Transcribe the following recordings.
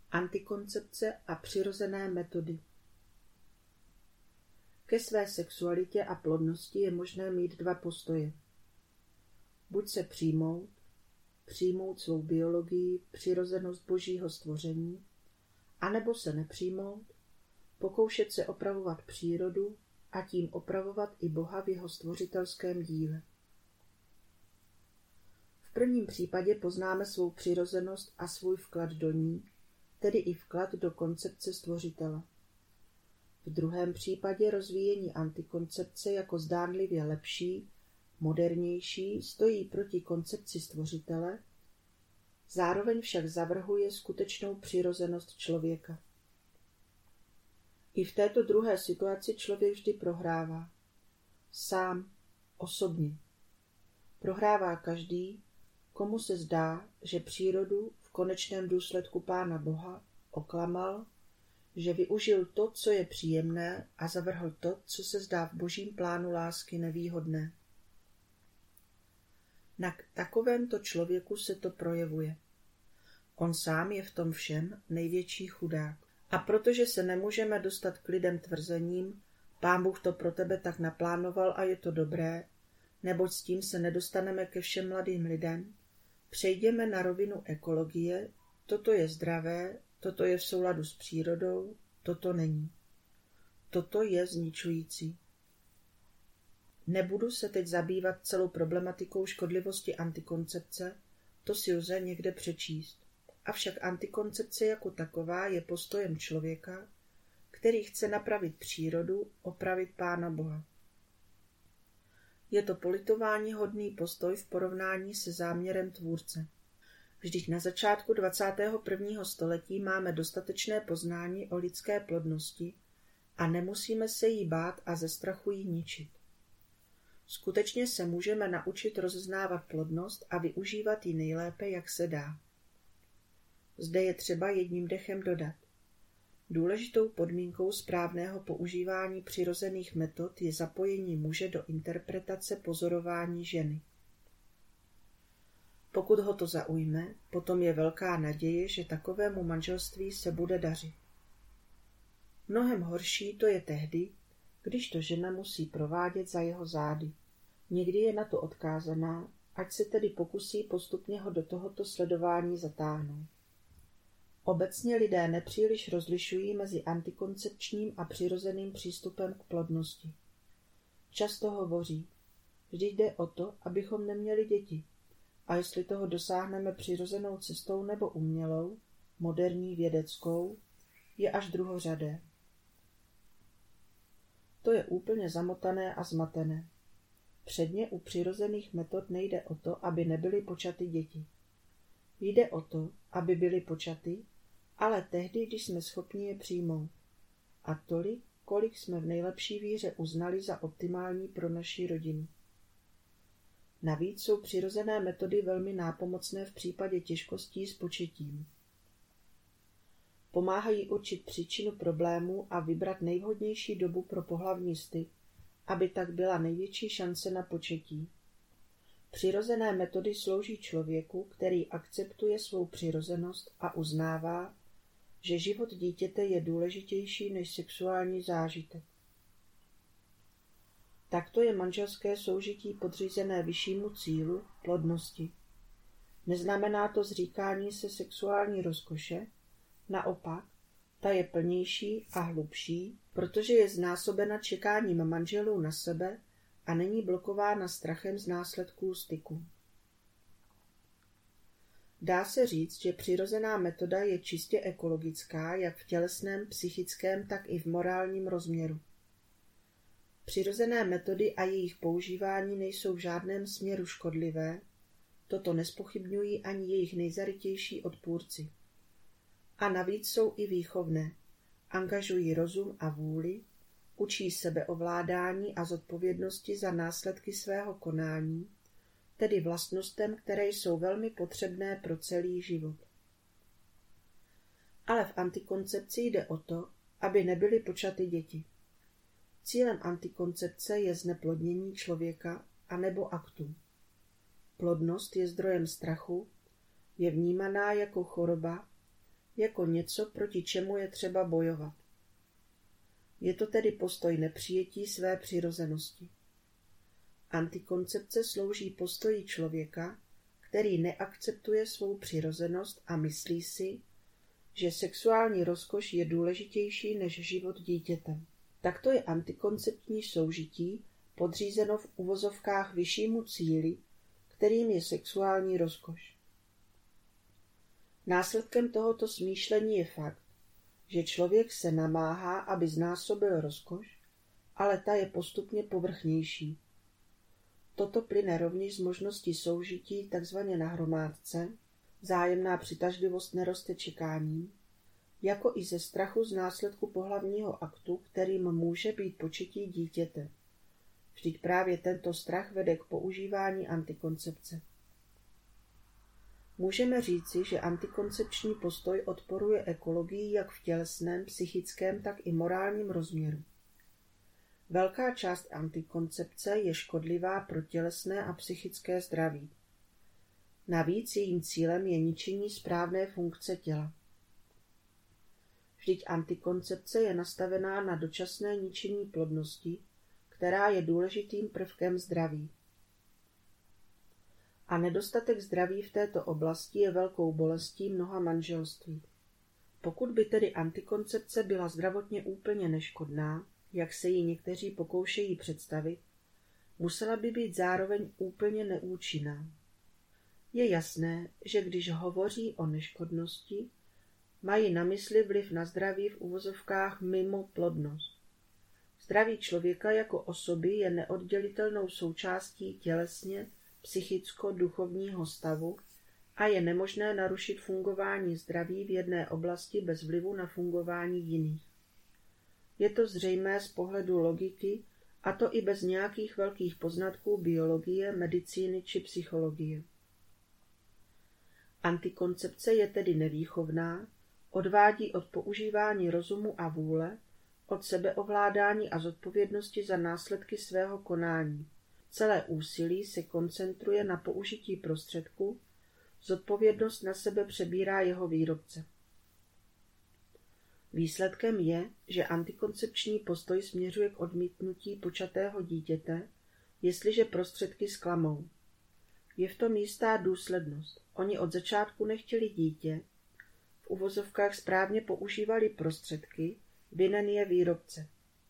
Antikoncepce a přirozené metody. Ke své sexualitě a plodnosti je možné mít dva postoje. Buď se přijmout svou biologii, přirozenost božího stvoření, anebo se nepřijmout, pokoušet se opravovat přírodu a tím opravovat i Boha v jeho stvořitelském díle. V prvním případě poznáme svou přirozenost a svůj vklad do ní, tedy i vklad do koncepce stvořitele. V druhém případě rozvíjení antikoncepce jako zdánlivě lepší, modernější stojí proti koncepci stvořitele, zároveň však zavrhuje skutečnou přirozenost člověka. I v této druhé situaci člověk vždy prohrává. Sám, osobně. Prohrává každý, komu se zdá, že přírodu v konečném důsledku Pána Boha oklamal, že využil to, co je příjemné, a zavrhl to, co se zdá v božím plánu lásky nevýhodné. Na takovémto člověku se to projevuje. On sám je v tom všem největší chudák. A protože se nemůžeme dostat k lidem tvrzením, Pán Bůh to pro tebe tak naplánoval a je to dobré, neboť s tím se nedostaneme ke všem mladým lidem, přejdeme na rovinu ekologie, toto je zdravé, toto je v souladu s přírodou, toto není. Toto je zničující. Nebudu se teď zabývat celou problematikou škodlivosti antikoncepce, to si lze někde přečíst. Avšak antikoncepce jako taková je postojem člověka, který chce napravit přírodu, opravit Pána Boha. Je to politováníhodný postoj v porovnání se záměrem Tvůrce. Vždyť na začátku 21. století máme dostatečné poznání o lidské plodnosti a nemusíme se jí bát a ze strachu jí ničit. Skutečně se můžeme naučit rozeznávat plodnost a využívat ji nejlépe, jak se dá. Zde je třeba jedním dechem dodat. Důležitou podmínkou správného používání přirozených metod je zapojení muže do interpretace pozorování ženy. Pokud ho to zaujme, potom je velká naděje, že takovému manželství se bude dařit. Mnohem horší to je tehdy, když to žena musí provádět za jeho zády. Někdy je na to odkázaná, ať se tedy pokusí postupně ho do tohoto sledování zatáhnout. Obecně lidé nepříliš rozlišují mezi antikoncepčním a přirozeným přístupem k plodnosti. Často hovoří, vždyť jde o to, abychom neměli děti, a jestli toho dosáhneme přirozenou cestou nebo umělou, moderní vědeckou, je až druhořadé. To je úplně zamotané a zmatené. Předně u přirozených metod nejde o to, aby nebyly počaty děti. Jde o to, aby byly počaty, ale tehdy, když jsme schopni je přijmout. A tolik, kolik jsme v nejlepší víře uznali za optimální pro naši rodinu. Navíc jsou přirozené metody velmi nápomocné v případě těžkostí s početím. Pomáhají určit příčinu problému a vybrat nejvhodnější dobu pro pohlavní styk, aby tak byla největší šance na početí. Přirozené metody slouží člověku, který akceptuje svou přirozenost a uznává, že život dítěte je důležitější než sexuální zážitek. Takto je manželské soužití podřízené vyššímu cílu, plodnosti. Neznamená to zříkání se sexuální rozkoše, naopak, ta je plnější a hlubší, protože je znásobena čekáním manželů na sebe a není blokována strachem z následků styku. Dá se říct, že přirozená metoda je čistě ekologická jak v tělesném, psychickém, tak i v morálním rozměru. Přirozené metody a jejich používání nejsou v žádném směru škodlivé, toto nespochybňují ani jejich nejzarytější odpůrci. A navíc jsou i výchovné, angažují rozum a vůli, učí sebeovládání a zodpovědnosti za následky svého konání, tedy vlastnostem, které jsou velmi potřebné pro celý život. Ale v antikoncepci jde o to, aby nebyly počaty děti. Cílem antikoncepce je zneplodnění člověka anebo aktů. Plodnost je zdrojem strachu, je vnímaná jako choroba, jako něco, proti čemu je třeba bojovat. Je to tedy postoj nepřijetí své přirozenosti. Antikoncepce slouží postoji člověka, který neakceptuje svou přirozenost a myslí si, že sexuální rozkoš je důležitější než život dítěte. Takto je antikoncepční soužití podřízeno v uvozovkách vyššímu cíli, kterým je sexuální rozkoš. Následkem tohoto smýšlení je fakt, že člověk se namáhá, aby znásobil rozkoš, ale ta je postupně povrchnější. Toto plyne rovněž z možnosti soužití takzvaně na hromádce, vzájemná přitažlivost neroste čekáním, jako i ze strachu z následku pohlavního aktu, kterým může být početí dítěte. Vždyť právě tento strach vede k používání antikoncepce. Můžeme říci, že antikoncepční postoj odporuje ekologii jak v tělesném, psychickém, tak i morálním rozměru. Velká část antikoncepce je škodlivá pro tělesné a psychické zdraví. Navíc jejím cílem je ničení správné funkce těla. Vždyť antikoncepce je nastavená na dočasné ničení plodnosti, která je důležitým prvkem zdraví. A nedostatek zdraví v této oblasti je velkou bolestí mnoha manželství. Pokud by tedy antikoncepce byla zdravotně úplně neškodná, jak se ji někteří pokoušejí představit, musela by být zároveň úplně neúčinná. Je jasné, že když hovoří o neškodnosti, mají na mysli vliv na zdraví v uvozovkách mimo plodnost. Zdraví člověka jako osoby je neoddělitelnou součástí tělesně, psychicko-duchovního stavu a je nemožné narušit fungování zdraví v jedné oblasti bez vlivu na fungování jiných. Je to zřejmé z pohledu logiky, a to i bez nějakých velkých poznatků biologie, medicíny či psychologie. Antikoncepce je tedy nevýchovná, odvádí od používání rozumu a vůle, od sebeovládání a zodpovědnosti za následky svého konání. Celé úsilí se koncentruje na použití prostředku, zodpovědnost na sebe přebírá jeho výrobce. Výsledkem je, že antikoncepční postoj směřuje k odmítnutí počatého dítěte, jestliže prostředky zklamou. Je v tom jistá důslednost. Oni od začátku nechtěli dítě, v uvozovkách správně používali prostředky, vinen je výrobce.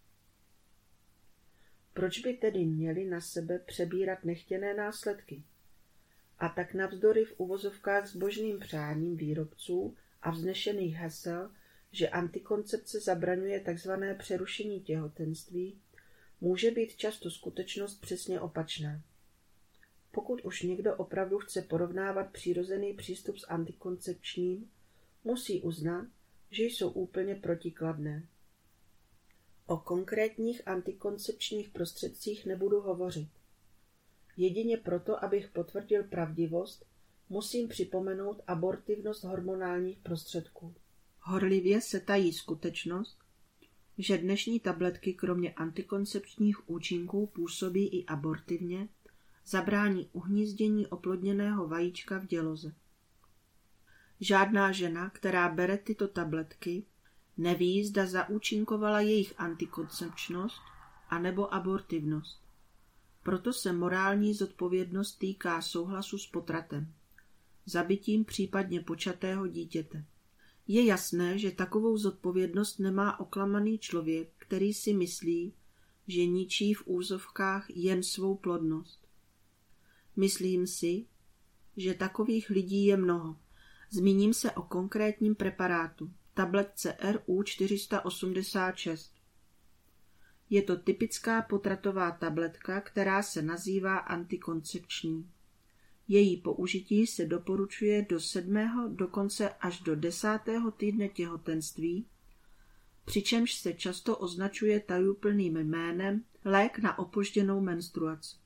Proč by tedy měli na sebe přebírat nechtěné následky? A tak navzdory v uvozovkách zbožným přáním výrobců a vznešených hesel, že antikoncepce zabraňuje tzv. Přerušení těhotenství, může být často skutečnost přesně opačná. Pokud už někdo opravdu chce porovnávat přirozený přístup s antikoncepčním, musí uznat, že jsou úplně protikladné. O konkrétních antikoncepčních prostředcích nebudu hovořit. Jedině proto, abych potvrdil pravdivost, musím připomenout abortivnost hormonálních prostředků. Horlivě se tají skutečnost, že dnešní tabletky kromě antikoncepčních účinků působí i abortivně, zabrání uhnízdění oplodněného vajíčka v děloze. Žádná žena, která bere tyto tabletky, neví, zda zaúčinkovala jejich antikoncepčnost anebo abortivnost. Proto se morální zodpovědnost týká souhlasu s potratem, zabitím případně počatého dítěte. Je jasné, že takovou zodpovědnost nemá oklamaný člověk, který si myslí, že ničí v úzovkách jen svou plodnost. Myslím si, že takových lidí je mnoho. Zmíním se o konkrétním preparátu, tabletce RU 486. Je to typická potratová tabletka, která se nazývá antikoncepční. Její použití se doporučuje do 7., dokonce až do 10. týdne těhotenství, přičemž se často označuje tajuplným jménem lék na opožděnou menstruaci.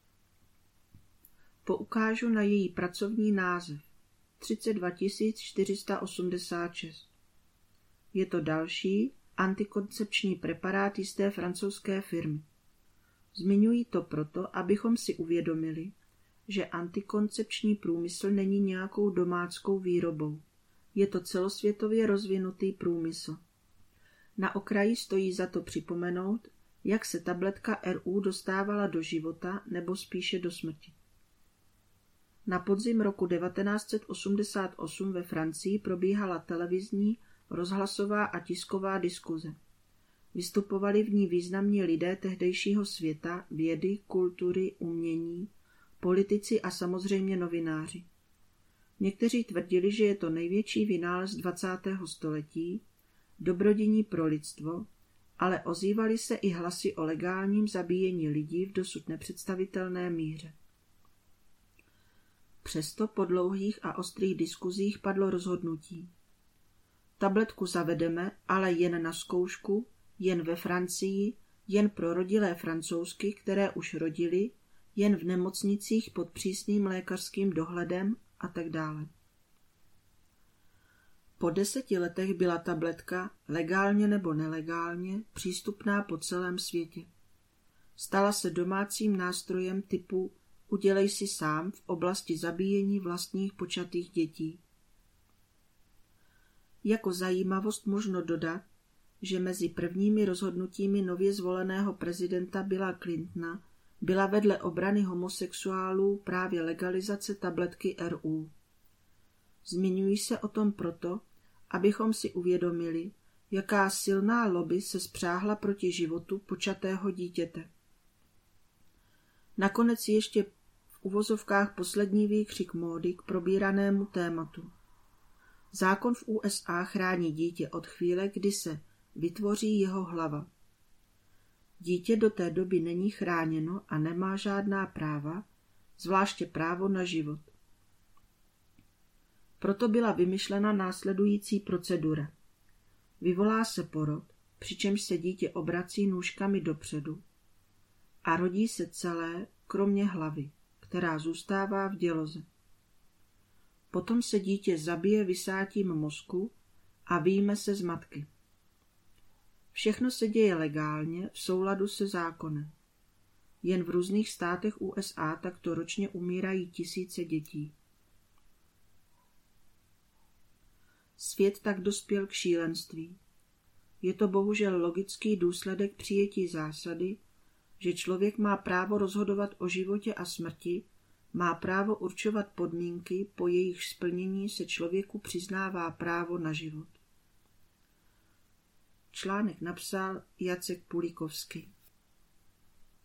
Poukážu na její pracovní název 32 486. Je to další antikoncepční preparát jisté francouzské firmy. Zmiňuji to proto, abychom si uvědomili, že antikoncepční průmysl není nějakou domáckou výrobou. Je to celosvětově rozvinutý průmysl. Na okraji stojí za to připomenout, jak se tabletka RU dostávala do života nebo spíše do smrti. Na podzim roku 1988 ve Francii probíhala televizní, rozhlasová a tisková diskuze. Vystupovali v ní významní lidé tehdejšího světa, vědy, kultury, umění, politici a samozřejmě novináři. Někteří tvrdili, že je to největší vynález 20. století, dobrodiní pro lidstvo, ale ozývaly se i hlasy o legálním zabíjení lidí v dosud nepředstavitelné míře. Přesto po dlouhých a ostrých diskuzích padlo rozhodnutí. Tabletku zavedeme, ale jen na zkoušku, jen ve Francii, jen pro rodilé Francouzky, které už rodily, jen v nemocnicích pod přísným lékařským dohledem a tak dále. Po 10 letech byla tabletka, legálně nebo nelegálně, přístupná po celém světě. Stala se domácím nástrojem typu udělej si sám v oblasti zabíjení vlastních počatých dětí. Jako zajímavost možno dodat, že mezi prvními rozhodnutími nově zvoleného prezidenta Billa Clintona byla vedle obrany homosexuálů právě legalizace tabletky RU. Zmiňuji se o tom proto, abychom si uvědomili, jaká silná lobby se spřáhla proti životu počatého dítěte. Nakonec ještě v uvozovkách poslední výkřik módy k probíranému tématu. Zákon v USA chrání dítě od chvíle, kdy se vytvoří jeho hlava. Dítě do té doby není chráněno a nemá žádná práva, zvláště právo na život. Proto byla vymyšlena následující procedura. Vyvolá se porod, přičemž se dítě obrací nůžkami dopředu a rodí se celé, kromě hlavy, která zůstává v děloze. Potom se dítě zabije vysátím mozku a vyjme se z matky. Všechno se děje legálně v souladu se zákonem. Jen v různých státech USA takto ročně umírají tisíce dětí. Svět tak dospěl k šílenství. Je to bohužel logický důsledek přijetí zásady, že člověk má právo rozhodovat o životě a smrti, má právo určovat podmínky, po jejich splnění se člověku přiznává právo na život. Článek napsal Jacek Pulíkovský.